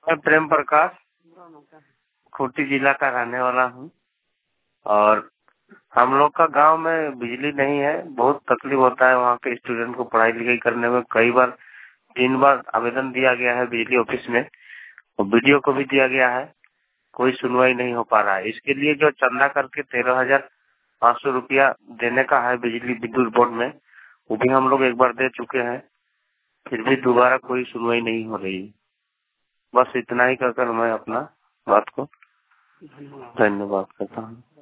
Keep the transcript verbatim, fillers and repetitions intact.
मैं प्रेम प्रकाश खूंटी जिला का रहने वाला हूँ और हम लोग का गांव में बिजली नहीं है। बहुत तकलीफ होता है वहाँ के स्टूडेंट को पढ़ाई लिखाई करने में। कई बार तीन बार आवेदन दिया गया है बिजली ऑफिस में और वीडियो को भी दिया गया है, कोई सुनवाई नहीं हो पा रहा है। इसके लिए जो चंदा करके तेरह हजार पाँच सौ रुपया देने का है बिजली विद्युत बोर्ड में, वो भी हम लोग एक बार दे चुके हैं, फिर भी दोबारा कोई सुनवाई नहीं हो रही। बस इतना ही कहकर मैं अपना बात को धन्यवाद करता हूँ।